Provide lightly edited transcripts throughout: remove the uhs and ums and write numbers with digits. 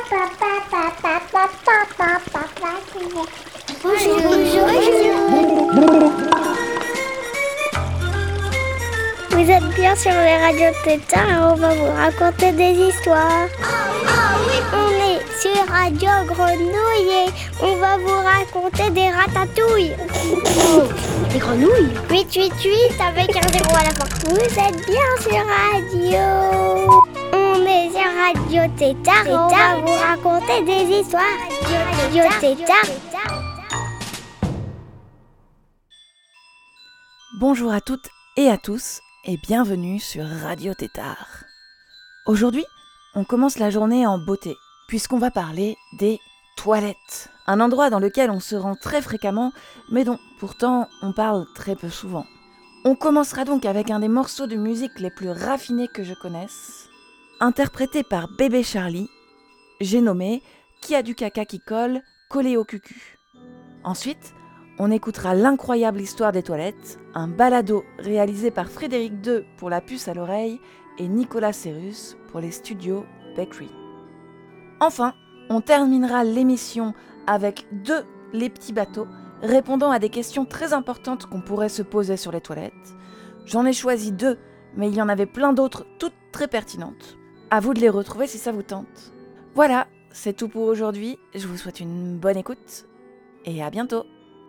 Vous êtes bien sur les radios Tétard et on va vous raconter des histoires. On est sur Radio Grenouille et on va vous raconter des ratatouilles. Des grenouilles? 888 avec un 0 à la fin. Vous êtes bien sur Radio. On est sur Radio Tétard et on va vous raconter des histoires. Radio Tétard. Bonjour à toutes et à tous et bienvenue sur Radio Tétard. Aujourd'hui, on commence la journée en beauté puisqu'on va parler des toilettes. Un endroit dans lequel on se rend très fréquemment mais dont pourtant on parle très peu souvent. On commencera donc avec un des morceaux de musique les plus raffinés que je connaisse, interprété par Bébé Charlie, j'ai nommé Qui a du caca qui colle, collé au cucu. Ensuite, on écoutera l'incroyable histoire des toilettes, un balado réalisé par Frédéric II pour la puce à l'oreille et Nicolas Cérus pour les studios Bakery. Enfin, on terminera l'émission avec les petits bateaux, répondant à des questions très importantes qu'on pourrait se poser sur les toilettes. J'en ai choisi 2, mais il y en avait plein d'autres, toutes très pertinentes. À vous de les retrouver si ça vous tente. Voilà, c'est tout pour aujourd'hui. Je vous souhaite une bonne écoute et à bientôt.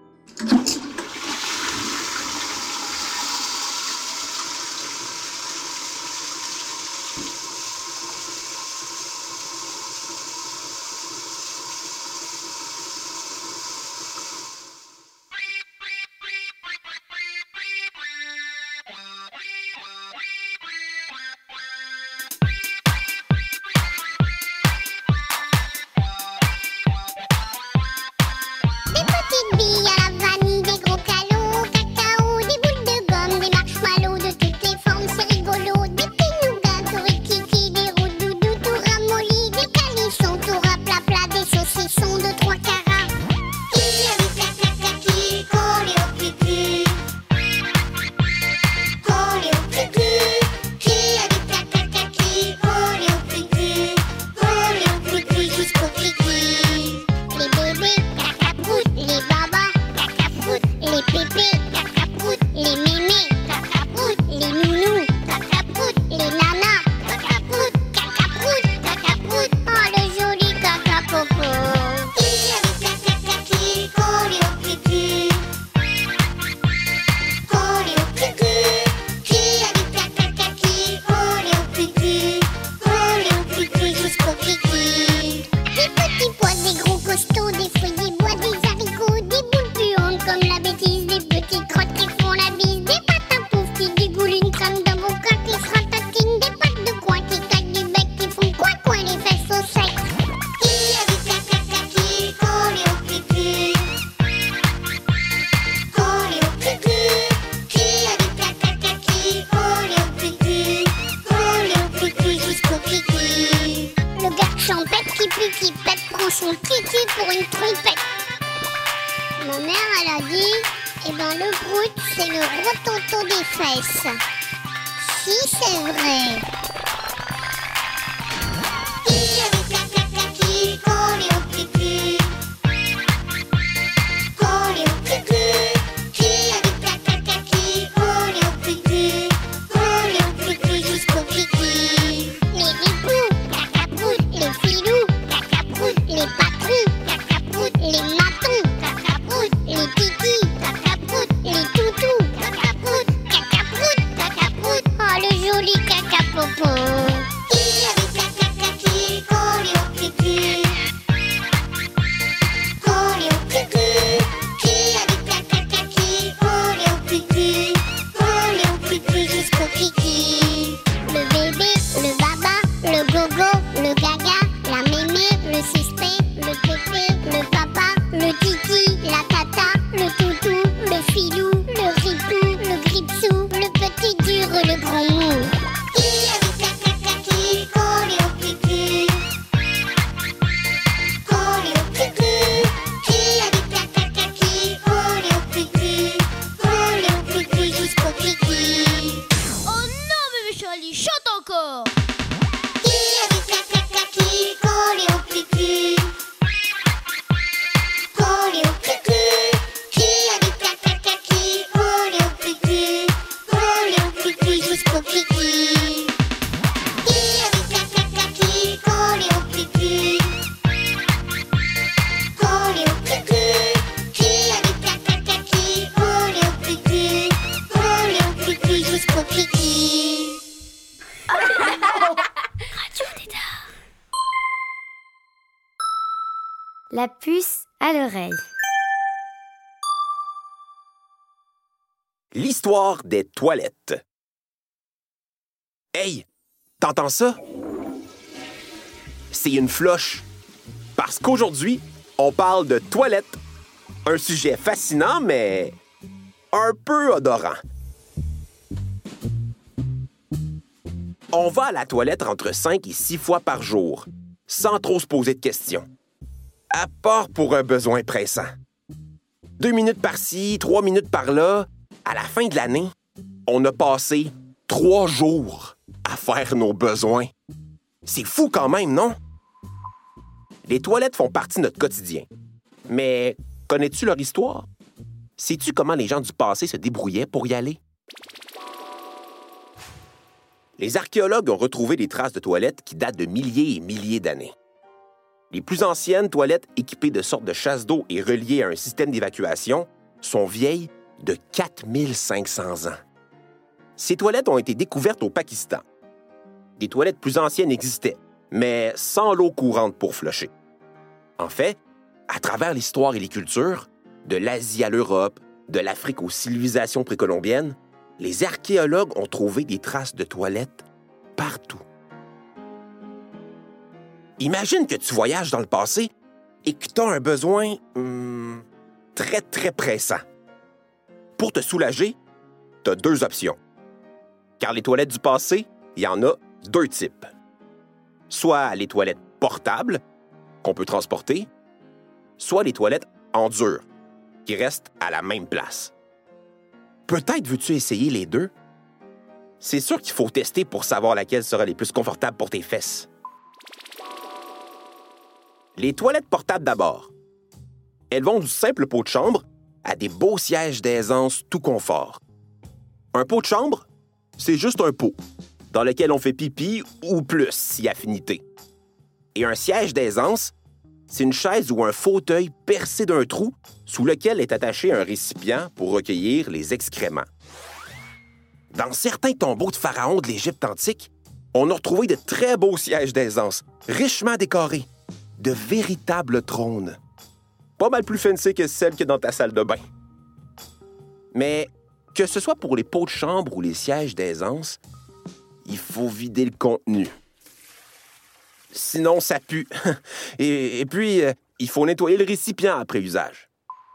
Son kiki pour une trompette. Ma mère, elle a dit, le prout, c'est le gros tonton des fesses. Si, c'est vrai. Qui a du caca qui collé au cucu? Collé au cucu. Qui a du caca qui collé au cucu? Collé au cucu jusqu'au kiki. Les ripoux, cacaprout, les filous, cacaprout, les patrons, cacaprout, les matons, cacaprout, les piquis, cacaprout, les toutous, cacaprout, cacaprout. Oh, le joli cacapopo. Qui a du caca qui collé au cucu? Collé au cucu. Qui a du caca qui collé au cucu? Collé au cucu jusqu'au kiki. Le bébé, le baba, le gogo, le gaga, la mémé, le suspect, le pépé, le papa, le titi, la tata, le toutou, le filou, le ripou, le gripsou, le petit dur, le grand mou. Qui a du caca La puce à l'oreille. L'histoire des toilettes. Hey, t'entends ça? C'est une floche. Parce qu'aujourd'hui, on parle de toilettes. Un sujet fascinant, mais un peu odorant. On va à la toilette entre 5 et 6 fois par jour, sans trop se poser de questions. À part pour un besoin pressant. 2 minutes par-ci, 3 minutes par-là. À la fin de l'année, on a passé 3 jours à faire nos besoins. C'est fou quand même, non? Les toilettes font partie de notre quotidien. Mais connais-tu leur histoire? Sais-tu comment les gens du passé se débrouillaient pour y aller? Les archéologues ont retrouvé des traces de toilettes qui datent de milliers et milliers d'années. Les plus anciennes toilettes équipées de sortes de chasses d'eau et reliées à un système d'évacuation sont vieilles de 4500 ans. Ces toilettes ont été découvertes au Pakistan. Des toilettes plus anciennes existaient, mais sans l'eau courante pour flusher. En fait, à travers l'histoire et les cultures, de l'Asie à l'Europe, de l'Afrique aux civilisations précolombiennes, les archéologues ont trouvé des traces de toilettes partout. Imagine que tu voyages dans le passé et que tu as un besoin très, très pressant. Pour te soulager, tu as 2 options. Car les toilettes du passé, il y en a 2 types. Soit les toilettes portables, qu'on peut transporter, soit les toilettes en dur, qui restent à la même place. Peut-être veux-tu essayer les 2? C'est sûr qu'il faut tester pour savoir laquelle sera les plus confortable pour tes fesses. Les toilettes portables d'abord. Elles vont du simple pot de chambre à des beaux sièges d'aisance tout confort. Un pot de chambre, c'est juste un pot dans lequel on fait pipi ou plus, si affinité. Et un siège d'aisance, c'est une chaise ou un fauteuil percé d'un trou sous lequel est attaché un récipient pour recueillir les excréments. Dans certains tombeaux de pharaons de l'Égypte antique, on a retrouvé de très beaux sièges d'aisance, richement décorés, de véritables trônes. Pas mal plus fancy que celles que dans ta salle de bain. Mais que ce soit pour les pots de chambre ou les sièges d'aisance, il faut vider le contenu. Sinon, ça pue. Et puis, il faut nettoyer le récipient après usage.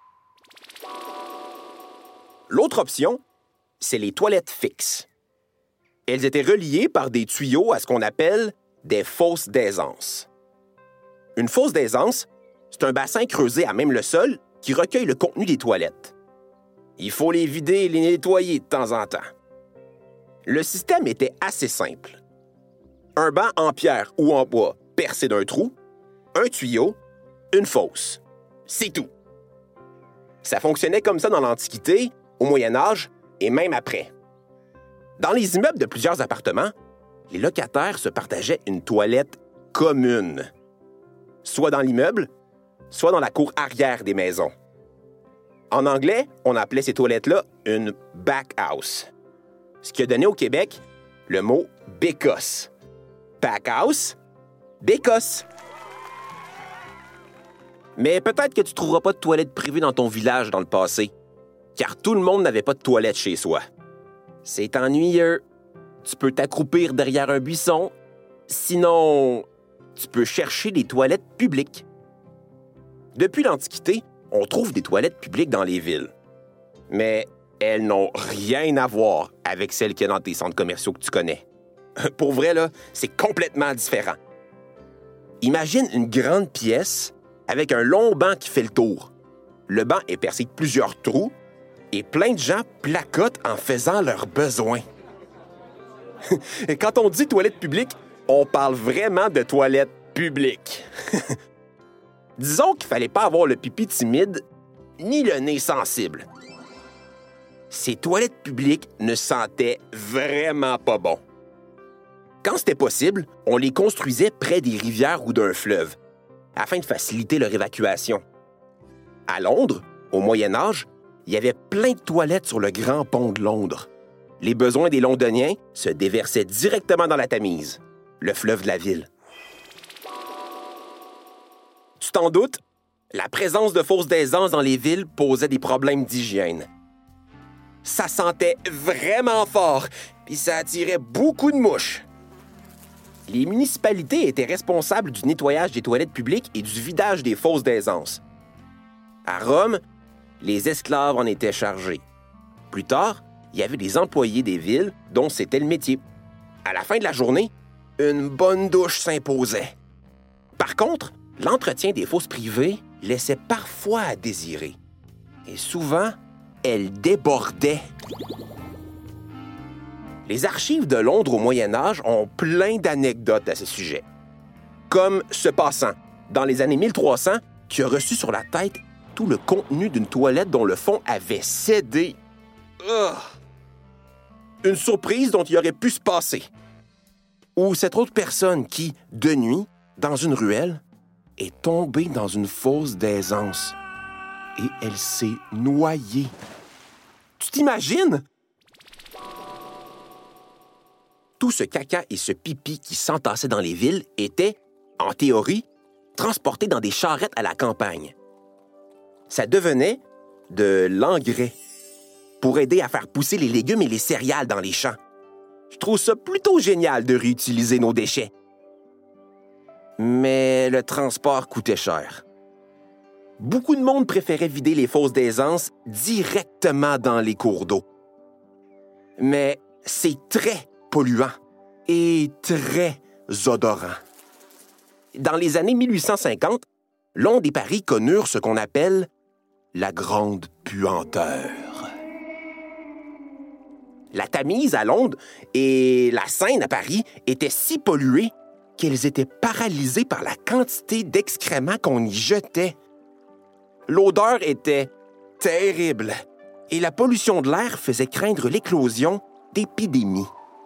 L'autre option, c'est les toilettes fixes. Elles étaient reliées par des tuyaux à ce qu'on appelle des fosses d'aisance. Une fosse d'aisance, c'est un bassin creusé à même le sol qui recueille le contenu des toilettes. Il faut les vider et les nettoyer de temps en temps. Le système était assez simple. Un banc en pierre ou en bois percé d'un trou, un tuyau, une fosse. C'est tout. Ça fonctionnait comme ça dans l'Antiquité, au Moyen Âge et même après. Dans les immeubles de plusieurs appartements, les locataires se partageaient une toilette commune, soit dans l'immeuble, soit dans la cour arrière des maisons. En anglais, on appelait ces toilettes-là une back house, ce qui a donné au Québec le mot bécosse. Back house, bécosse. Mais peut-être que tu ne trouveras pas de toilette privée dans ton village dans le passé, car tout le monde n'avait pas de toilette chez soi. C'est ennuyeux. Tu peux t'accroupir derrière un buisson. Sinon, tu peux chercher des toilettes publiques. Depuis l'Antiquité, on trouve des toilettes publiques dans les villes. Mais elles n'ont rien à voir avec celles qu'il y a dans tes centres commerciaux que tu connais. Pour vrai, là, c'est complètement différent. Imagine une grande pièce avec un long banc qui fait le tour. Le banc est percé de plusieurs trous et plein de gens placotent en faisant leurs besoins. Et quand on dit toilette publique, on parle vraiment de toilette publique. Disons qu'il fallait pas avoir le pipi timide ni le nez sensible. Ces toilettes publiques ne sentaient vraiment pas bon. Quand c'était possible, on les construisait près des rivières ou d'un fleuve, afin de faciliter leur évacuation. À Londres, au Moyen Âge, il y avait plein de toilettes sur le Grand Pont de Londres. Les besoins des Londoniens se déversaient directement dans la Tamise, le fleuve de la ville. Tu t'en doutes, la présence de fosses d'aisance dans les villes posait des problèmes d'hygiène. Ça sentait vraiment fort, puis ça attirait beaucoup de mouches. Les municipalités étaient responsables du nettoyage des toilettes publiques et du vidage des fosses d'aisance. À Rome, les esclaves en étaient chargés. Plus tard, il y avait des employés des villes dont c'était le métier. À la fin de la journée, une bonne douche s'imposait. Par contre, l'entretien des fosses privées laissait parfois à désirer. Et souvent, elles débordaient. Les archives de Londres au Moyen Âge ont plein d'anecdotes à ce sujet. Comme ce passant, dans les années 1300, qui a reçu sur la tête tout le contenu d'une toilette dont le fond avait cédé. Ugh. Une surprise dont il aurait pu se passer. Ou cette autre personne qui, de nuit, dans une ruelle, est tombée dans une fosse d'aisance. Et elle s'est noyée. Tu t'imagines? Tout ce caca et ce pipi qui s'entassait dans les villes était, en théorie, transporté dans des charrettes à la campagne. Ça devenait de l'engrais pour aider à faire pousser les légumes et les céréales dans les champs. Je trouve ça plutôt génial de réutiliser nos déchets. Mais le transport coûtait cher. Beaucoup de monde préférait vider les fosses d'aisance directement dans les cours d'eau. Mais c'est très polluant et très odorant. Dans les années 1850, Londres et Paris connurent ce qu'on appelle la grande puanteur. La Tamise à Londres et la Seine à Paris étaient si polluées qu'elles étaient paralysées par la quantité d'excréments qu'on y jetait. L'odeur était terrible et la pollution de l'air faisait craindre l'éclosion d'épidémies.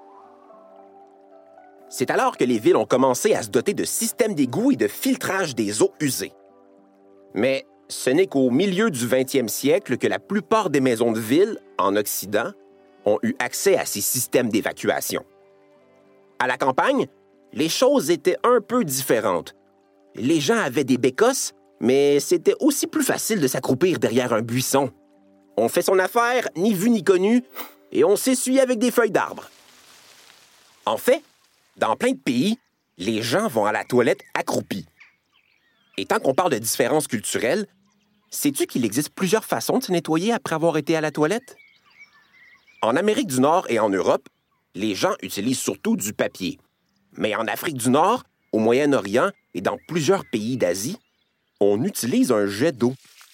C'est alors que les villes ont commencé à se doter de systèmes d'égouts et de filtrage des eaux usées. Mais ce n'est qu'au milieu du 20e siècle que la plupart des maisons de ville, en Occident, ont eu accès à ces systèmes d'évacuation. À la campagne, les choses étaient un peu différentes. Les gens avaient des bécosses, mais c'était aussi plus facile de s'accroupir derrière un buisson. On fait son affaire, ni vu ni connu, et on s'essuie avec des feuilles d'arbre. En fait, dans plein de pays, les gens vont à la toilette accroupis. Et tant qu'on parle de différences culturelles, sais-tu qu'il existe plusieurs façons de se nettoyer après avoir été à la toilette? En Amérique du Nord et en Europe, les gens utilisent surtout du papier. Mais en Afrique du Nord, au Moyen-Orient et dans plusieurs pays d'Asie, on utilise un jet d'eau.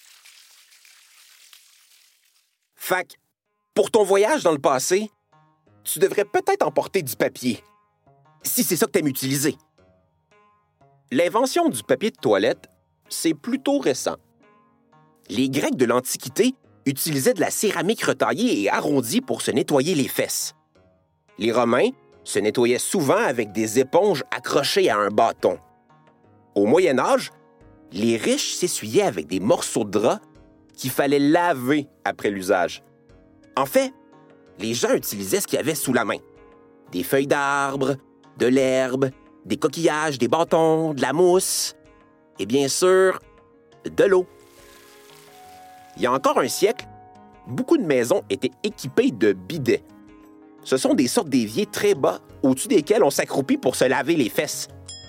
Fac, pour ton voyage dans le passé, tu devrais peut-être emporter du papier, si c'est ça que tu aimes utiliser. L'invention du papier de toilette, c'est plutôt récent. Les Grecs de l'Antiquité utilisaient de la céramique retaillée et arrondie pour se nettoyer les fesses. Les Romains se nettoyaient souvent avec des éponges accrochées à un bâton. Au Moyen Âge, les riches s'essuyaient avec des morceaux de drap qu'il fallait laver après l'usage. En fait, les gens utilisaient ce qu'il y avait sous la main. Des feuilles d'arbre, de l'herbe, des coquillages, des bâtons, de la mousse et bien sûr, de l'eau. Il y a encore un siècle, beaucoup de maisons étaient équipées de bidets. Ce sont des sortes d'éviers très bas au-dessus desquels on s'accroupit pour se laver les fesses.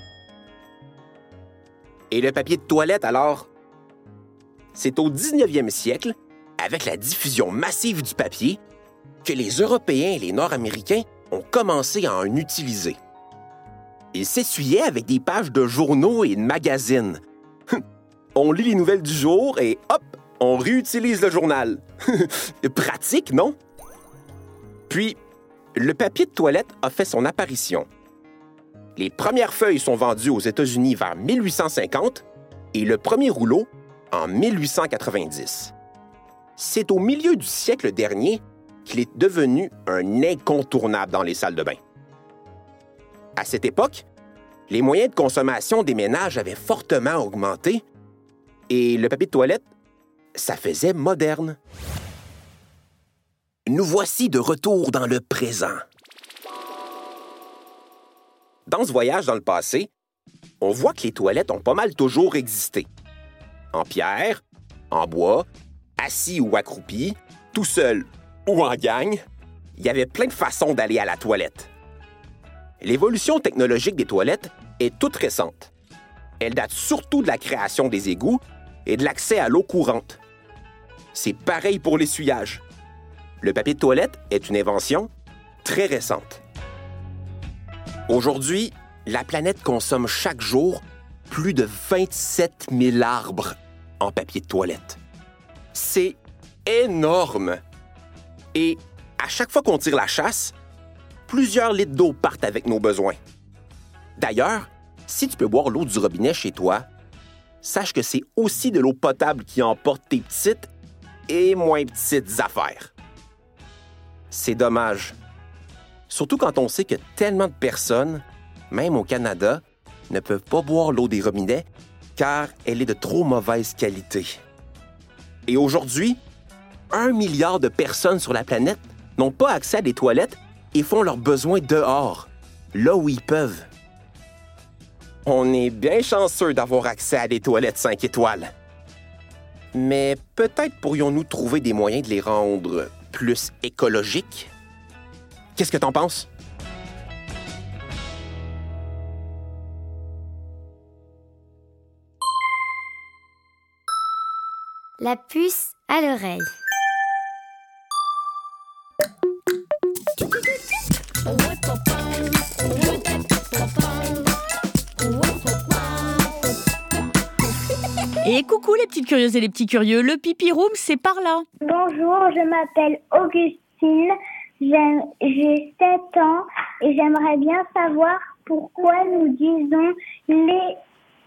Et le papier de toilette, alors? C'est au 19e siècle, avec la diffusion massive du papier, que les Européens et les Nord-Américains ont commencé à en utiliser. Ils s'essuyaient avec des pages de journaux et de magazines. On lit les nouvelles du jour et hop, on réutilise le journal. Pratique, non? Puis, le papier de toilette a fait son apparition. Les premières feuilles sont vendues aux États-Unis vers 1850 et le premier rouleau en 1890. C'est au milieu du siècle dernier qu'il est devenu un incontournable dans les salles de bain. À cette époque, les moyens de consommation des ménages avaient fortement augmenté et le papier de toilette, ça faisait moderne. Nous voici de retour dans le présent. Dans ce voyage dans le passé, on voit que les toilettes ont pas mal toujours existé. en pierre, en bois, assis ou accroupi, tout seul ou en gang, il y avait plein de façons d'aller à la toilette. L'évolution technologique des toilettes est toute récente. Elle date surtout de la création des égouts et de l'accès à l'eau courante. C'est pareil pour l'essuyage. Le papier de toilette est une invention très récente. Aujourd'hui, la planète consomme chaque jour plus de 27 000 arbres en papier de toilette. C'est énorme! Et à chaque fois qu'on tire la chasse, plusieurs litres d'eau partent avec nos besoins. D'ailleurs, si tu peux boire l'eau du robinet chez toi, sache que c'est aussi de l'eau potable qui emporte tes petites et moins petites affaires. C'est dommage. Surtout quand on sait que tellement de personnes, même au Canada, ne peuvent pas boire l'eau des robinets car elle est de trop mauvaise qualité. Et aujourd'hui, 1 milliard de personnes sur la planète n'ont pas accès à des toilettes et font leurs besoins dehors, là où ils peuvent. On est bien chanceux d'avoir accès à des toilettes 5 étoiles. Mais peut-être pourrions-nous trouver des moyens de les rendre plus écologiques? Qu'est-ce que t'en penses? La puce à l'oreille. Et coucou les petites curieuses et les petits curieux, le pipi room c'est par là. Bonjour, je m'appelle Augustine, j'ai 7 ans et j'aimerais bien savoir pourquoi nous disons les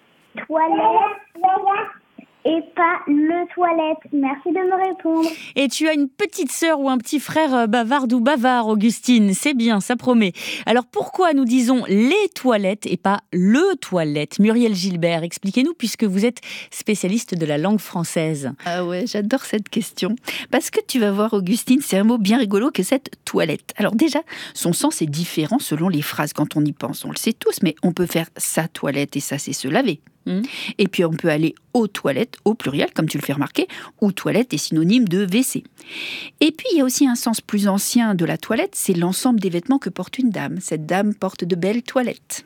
toilettes et pas le toilette. Merci de me répondre. Et tu as une petite sœur ou un petit frère bavarde ou bavard, Augustine, c'est bien, ça promet. Alors pourquoi nous disons les toilettes et pas le toilette? Muriel Gilbert, expliquez-nous puisque vous êtes spécialiste de la langue française. Ah ouais, j'adore cette question. Parce que tu vas voir, Augustine, c'est un mot bien rigolo que cette toilette. Alors déjà, son sens est différent selon les phrases quand on y pense. On le sait tous, mais on peut faire sa toilette et ça, c'est se laver. Et puis on peut aller aux toilettes, au pluriel, comme tu le fais remarquer, ou toilette est synonyme de WC. Et puis il y a aussi un sens plus ancien de la toilette, c'est l'ensemble des vêtements que porte une dame. Cette dame porte de belles toilettes.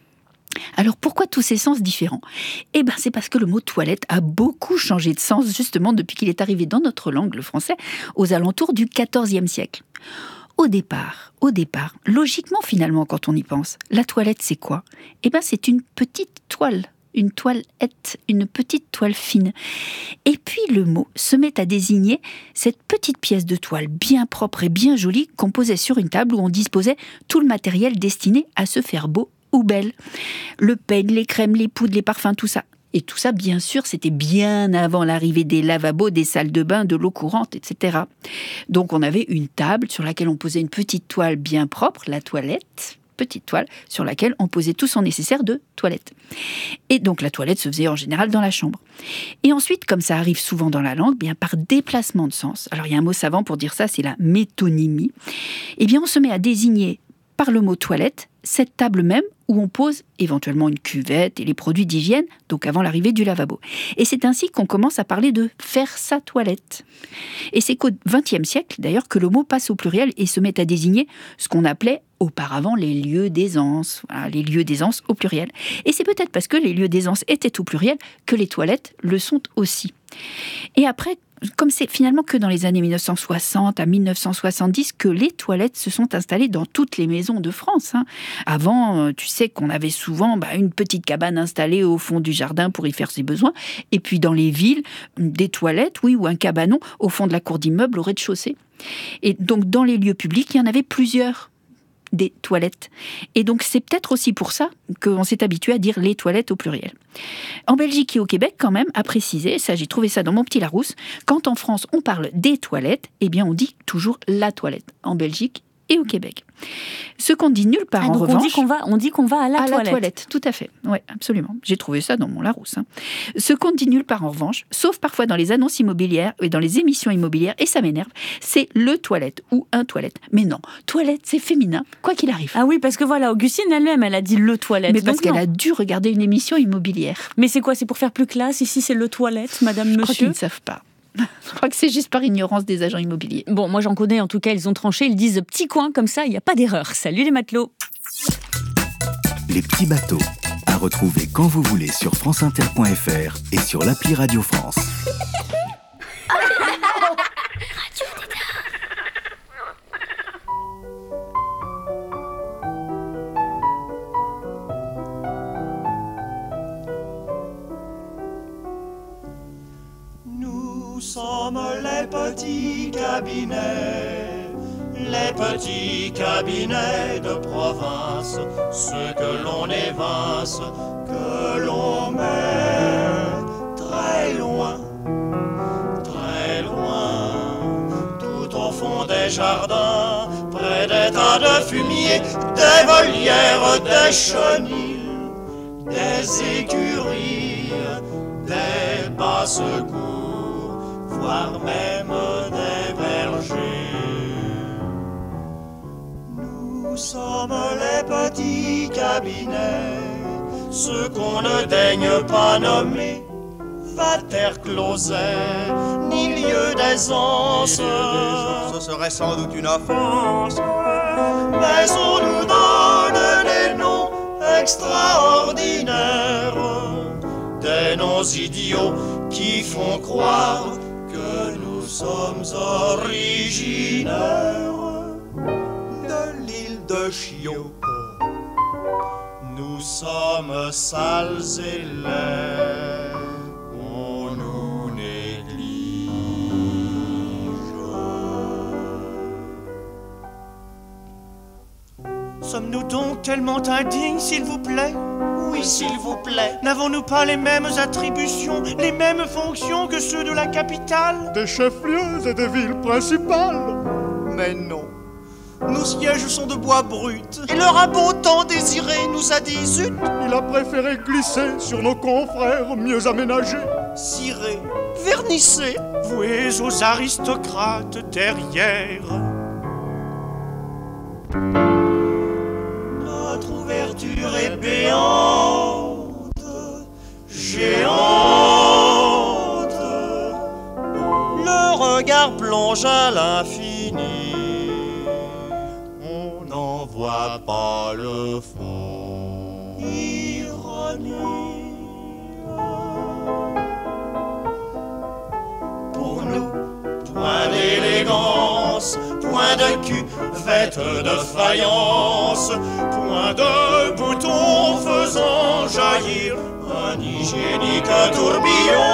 Alors pourquoi tous ces sens différents? Eh bien c'est parce que le mot toilette a beaucoup changé de sens justement depuis qu'il est arrivé dans notre langue, le français, aux alentours du XIVe siècle. Au départ, logiquement finalement quand on y pense, la toilette c'est quoi? Eh bien c'est une petite toile. Une toilette, une petite toile fine. Et puis le mot se met à désigner cette petite pièce de toile bien propre et bien jolie qu'on posait sur une table où on disposait tout le matériel destiné à se faire beau ou belle. Le peigne, les crèmes, les poudres, les parfums, tout ça. Et tout ça, bien sûr, c'était bien avant l'arrivée des lavabos, des salles de bain, de l'eau courante, etc. Donc on avait une table sur laquelle on posait une petite toile bien propre, la toilette, petite toile sur laquelle on posait tout son nécessaire de toilette. Et donc la toilette se faisait en général dans la chambre. Et ensuite, comme ça arrive souvent dans la langue, bien par déplacement de sens, alors il y a un mot savant pour dire ça, c'est la métonymie, eh bien on se met à désigner par le mot toilette cette table même où on pose éventuellement une cuvette et les produits d'hygiène, donc avant l'arrivée du lavabo. Et c'est ainsi qu'on commence à parler de faire sa toilette. Et c'est qu'au XXe siècle, d'ailleurs, que le mot passe au pluriel et se met à désigner ce qu'on appelait auparavant les lieux d'aisance. Voilà, les lieux d'aisance au pluriel. Et c'est peut-être parce que les lieux d'aisance étaient au pluriel que les toilettes le sont aussi. Et après, comme c'est finalement que dans les années 1960 à 1970 que les toilettes se sont installées dans toutes les maisons de France. Avant, tu sais qu'on avait souvent une petite cabane installée au fond du jardin pour y faire ses besoins. Et puis dans les villes, des toilettes, oui, ou un cabanon au fond de la cour d'immeuble au rez-de-chaussée. Et donc dans les lieux publics, il y en avait plusieurs. Des toilettes. Et donc, c'est peut-être aussi pour ça qu'on s'est habitué à dire les toilettes au pluriel. En Belgique et au Québec, quand même, à préciser, ça j'ai trouvé ça dans mon petit Larousse, quand en France on parle des toilettes, eh bien on dit toujours la toilette, en Belgique et au Québec. Ce qu'on dit nulle part en donc revanche... on dit qu'on va à la toilette. Tout à fait. Oui, absolument. J'ai trouvé ça dans mon Larousse. Ce qu'on dit nulle part en revanche, sauf parfois dans les annonces immobilières et dans les émissions immobilières, et ça m'énerve, c'est le toilette ou un toilette. Mais non, toilette, c'est féminin, quoi qu'il arrive. Ah oui, parce que voilà, Augustine elle-même, elle a dit le toilette. Mais parce donc qu'elle non. a dû regarder une émission immobilière. Mais c'est quoi? C'est pour faire plus classe? Ici, c'est le toilette, madame, Je crois qu'ils monsieur? ne savent pas. Je crois que c'est juste par ignorance des agents immobiliers. Bon, moi j'en connais, en tout cas, ils ont tranché, ils disent petit coin, comme ça, il n'y a pas d'erreur. Salut les matelots. Les petits bateaux, à retrouver quand vous voulez sur franceinter.fr et sur l'appli Radio France. Nous sommes les petits cabinets de province, ceux que l'on évince, que l'on met très loin, tout au fond des jardins, près des tas de fumier, des volières, des chenilles, des écuries, des basses-cours, voire même des vergers. Nous sommes les petits cabinets, ceux qu'on ne daigne pas nommer Vatercloset, ni lieu d'aisance. Ce serait sans doute une offense, mais on nous donne des noms extraordinaires, des noms idiots qui font croire que nous sommes originaires de l'île de Chiot. Nous sommes sales et laids, on nous néglige. Sommes-nous donc tellement indignes, s'il vous plaît? Oui, s'il vous plaît. N'avons-nous pas les mêmes attributions, les mêmes fonctions que ceux de la capitale? des chefs-lieux et des villes principales. Mais non. Nos sièges sont de bois brut, et le rabot tant désiré nous a dit zut. Il a préféré glisser sur nos confrères mieux aménagés. Ciré, vernissé, voués aux aristocrates derrière. Notre ouverture est béante, géante. Le regard plonge à l'infini. On n'en voit pas le fond. Ironie. Pour nous, point d'élégance, point de cuvette de faïence, point de bouton faisant jaillir un hygiénique tourbillon,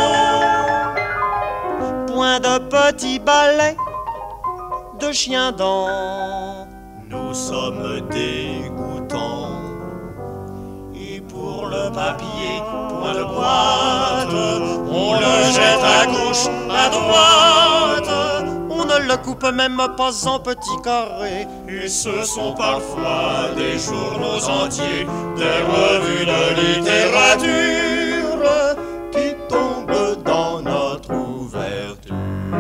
point de petits balais de chiens dents. Nous sommes dégoûtants. Et pour le papier, point de boîte, on le jette à gauche, à droite. On ne le coupe même pas en petits carrés. Et ce sont parfois des journaux entiers, des revues de littérature qui tombent dans notre ouverture.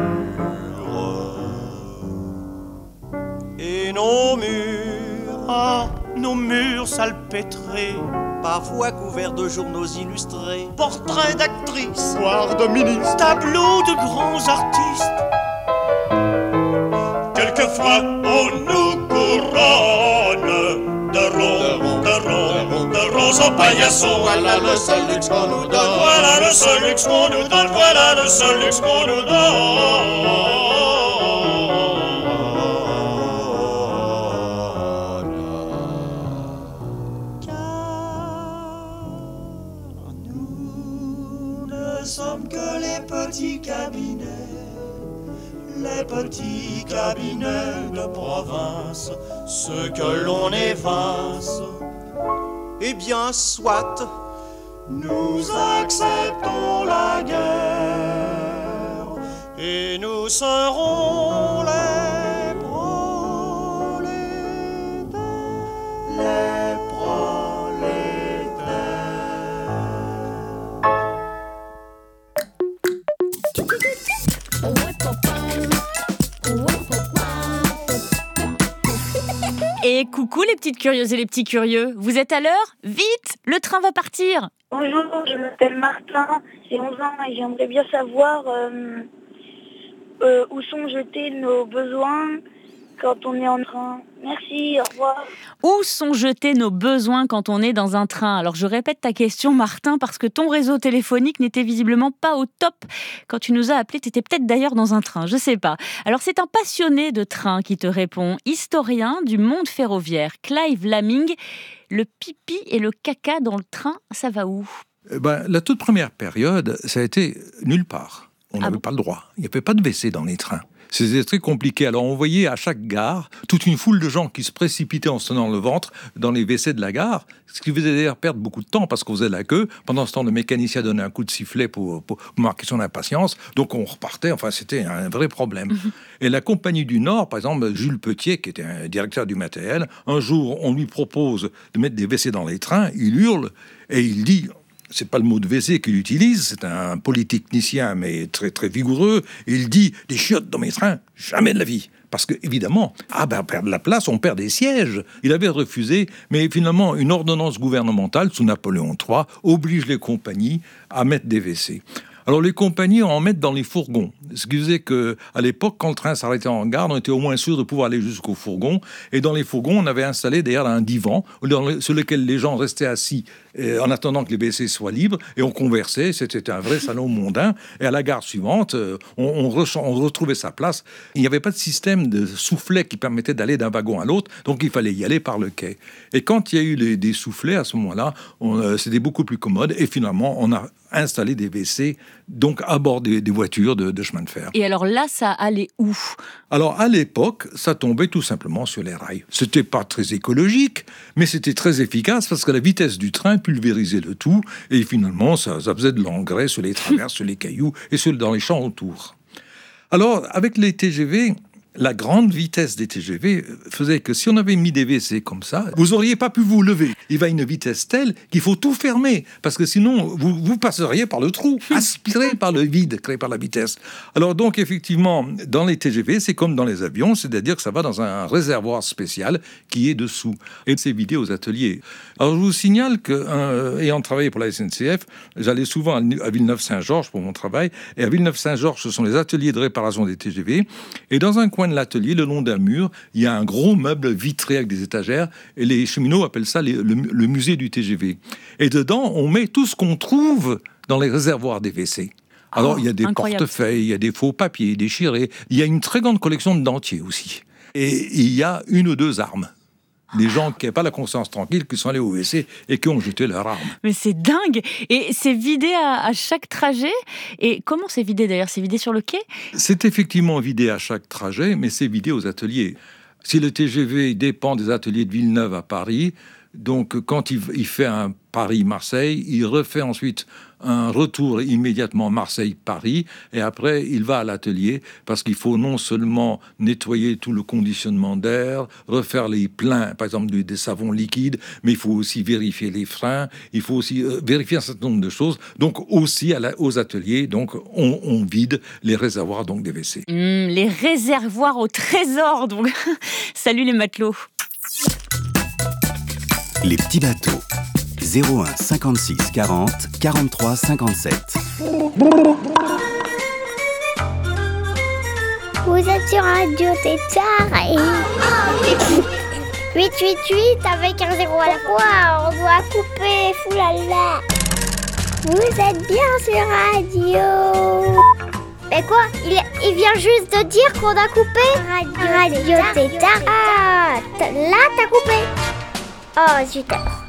Et nos murs, ah, nos murs salpêtrés, parfois couverts de journaux illustrés, portraits d'actrices, Voire de ministres, tableaux de grands artistes. Quelquefois on nous couronne de roses au paillasson. Voilà le seul luxe qu'on nous donne. Voilà le seul luxe qu'on nous donne. Voilà le seul luxe qu'on nous donne. Sommes que les petits cabinets de province, ceux que l'on évince. Eh bien, soit, nous acceptons la guerre et nous serons les premiers. Allez, coucou les petites curieuses et les petits curieux. Vous êtes à l'heure ? Vite, le train va partir. Bonjour, je m'appelle Martin, j'ai 11 ans et j'aimerais bien savoir où sont jetés nos besoins quand on est en train. Merci, au revoir. Où sont jetés nos besoins quand on est dans un train ? Alors je répète ta question Martin parce que ton réseau téléphonique n'était visiblement pas au top quand tu nous as appelé. Tu étais peut-être d'ailleurs dans un train, je sais pas. Alors c'est un passionné de train qui te répond, historien du monde ferroviaire, Clive Lamming. Le pipi et le caca dans le train, ça va où ? La toute première période, ça a été nulle part. On n'avait pas le droit. Il n'y avait pas de WC dans les trains. C'était très compliqué. Alors on voyait à chaque gare toute une foule de gens qui se précipitaient en se tenant le ventre dans les WC de la gare, ce qui faisait d'ailleurs perdre beaucoup de temps parce qu'on faisait la queue. Pendant ce temps, le mécanicien donnait un coup de sifflet pour marquer son impatience. Donc on repartait. Enfin, c'était un vrai problème. Et la Compagnie du Nord, par exemple, Jules Petier, qui était un directeur du matériel, un jour, on lui propose de mettre des WC dans les trains. Il hurle et il dit... C'est pas le mot de WC qu'il utilise, c'est un polytechnicien, mais très très vigoureux. Il dit des chiottes dans mes trains, jamais de la vie. Parce que évidemment, on perd de la place, on perd des sièges. Il avait refusé, mais finalement, une ordonnance gouvernementale sous Napoléon III oblige les compagnies à mettre des WC. Alors les compagnies en mettent dans les fourgons. Ce qui faisait qu'à l'époque, quand le train s'arrêtait en gare, on était au moins sûr de pouvoir aller jusqu'au fourgon. Et dans les fourgons, on avait installé d'ailleurs un divan sur lequel les gens restaient assis en attendant que les WC soient libres. Et on conversait, c'était un vrai salon mondain. Et à la gare suivante, on retrouvait sa place. Il n'y avait pas de système de soufflet qui permettait d'aller d'un wagon à l'autre. Donc il fallait y aller par le quai. Et quand il y a eu des soufflets, à ce moment-là, c'était beaucoup plus commode. Et finalement, on a installé des WC donc à bord des voitures de chemin de fer. Et alors là, ça allait où ? Alors à l'époque, ça tombait tout simplement sur les rails. C'était pas très écologique, mais c'était très efficace parce que la vitesse du train pulvérisait le tout et finalement ça faisait de l'engrais sur les traverses, sur les cailloux et dans les champs autour. Alors avec les TGV, la grande vitesse des TGV faisait que si on avait mis des WC comme ça, vous n'auriez pas pu vous lever. Il va à une vitesse telle qu'il faut tout fermer, parce que sinon, vous passeriez par le trou, aspiré par le vide créé par la vitesse. Alors donc, effectivement, dans les TGV, c'est comme dans les avions, c'est-à-dire que ça va dans un réservoir spécial qui est dessous. Et c'est vidé aux ateliers. Alors je vous signale que, ayant travaillé pour la SNCF, j'allais souvent à Villeneuve-Saint-Georges pour mon travail, et à Villeneuve-Saint-Georges, ce sont les ateliers de réparation des TGV, et dans un coin de l'atelier, le long d'un mur, il y a un gros meuble vitré avec des étagères et les cheminots appellent ça le musée du TGV. Et dedans, on met tout ce qu'on trouve dans les réservoirs des WC. Alors, il y a des portefeuilles, il y a des faux papiers, des chirés, il y a une très grande collection de dentiers aussi. Et il y a 1 ou 2 armes. Des gens qui n'avaient pas la conscience tranquille, qui sont allés au WC et qui ont jeté leurs armes. Mais c'est dingue. Et c'est vidé à chaque trajet. Et comment c'est vidé d'ailleurs ? C'est vidé sur le quai ? C'est effectivement vidé à chaque trajet, mais c'est vidé aux ateliers. Si le TGV dépend des ateliers de Villeneuve à Paris, donc quand il fait un Paris-Marseille, il refait ensuite un retour immédiatement Marseille-Paris, et après il va à l'atelier, parce qu'il faut non seulement nettoyer tout le conditionnement d'air, refaire les pleins, par exemple des savons liquides, mais il faut aussi vérifier les freins, il faut aussi vérifier un certain nombre de choses, donc aussi aux ateliers, donc on vide les réservoirs donc des WC. Les réservoirs au trésor, donc salut les matelots. Les petits bateaux. 01 56 40 43 57. Vous êtes sur Radio Tétard et 888 avec un 0 à la fois. On doit couper, foulala. Vous êtes bien sur Radio. Mais quoi ? Il vient juste de dire qu'on a coupé Radio Tétard. Ah, là t'as coupé. Oh, super.